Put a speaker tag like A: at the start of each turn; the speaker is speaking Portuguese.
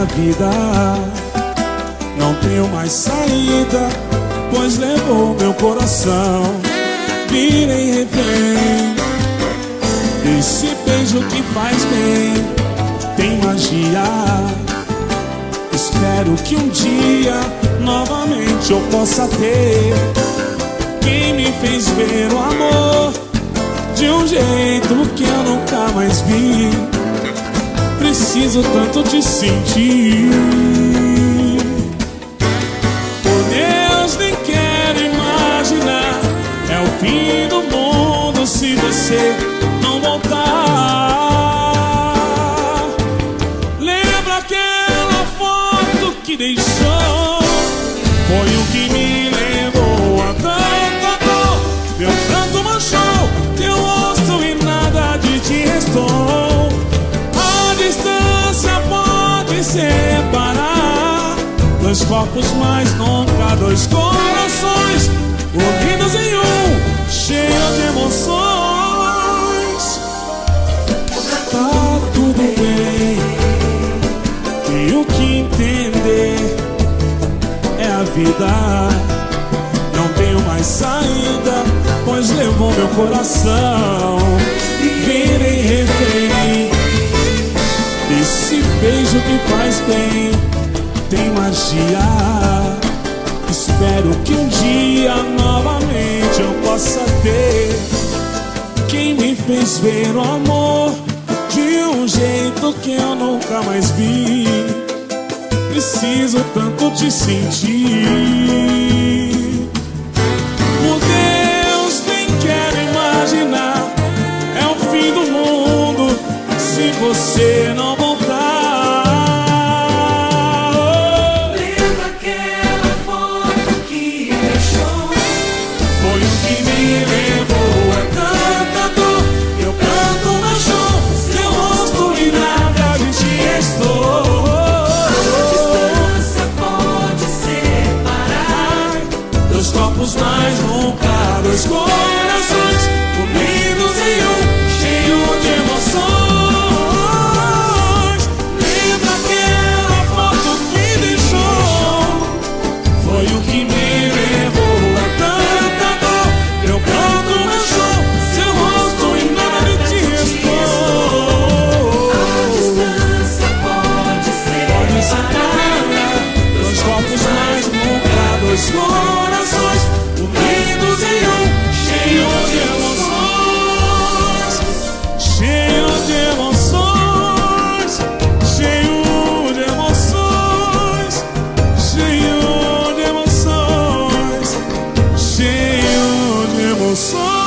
A: a vida. Não tenho mais saída, pois levou meu coração. Virei refém desse beijo que faz bem, tem magia. Espero que um dia novamente eu possa ter quem me fez ver o amor de um jeito que eu nunca mais vi. Preciso tanto te sentir. Por Deus, nem quero imaginar. É o fim do mundo se você não voltar. Lembra aquela foto que deixou? Foi o que me levou a tanta dor. Meu pranto manchou teu rosto e nada de ti restou. A distância pode separar dois corpos, mas nunca dois corações unidos em um, cheio de emoções. Tá tudo bem, tenho que entender, é a vida. Não tenho mais saída, pois levou meu coração. Virei refém desse beijo que faz bem, tem magia. Espero que um dia novamente eu possa ter quem me fez ver o amor de um jeito que eu nunca mais vi. Preciso tanto te sentir. Por Deus, nem quero imaginar. É o fim do mundo se você não voltar.
B: Lembra aquela foto que deixou?
A: Foi o que me levou a tanta dor. Meu pranto manchou seu rosto e nada de ti restou. Corpos, mas nunca dois corações unidos em um, cheio de emoções. Lembra aquela foto que deixou? Foi o que me levou a tanta dor. Meu pranto manchou seu rosto e nada de ti restou.
B: A distância pode separar
A: dois corpos, mas nunca dois corações unidos em um, cheio de emoções, cheio de emoções, cheio de emoções, cheio de emoções, cheio de emoções.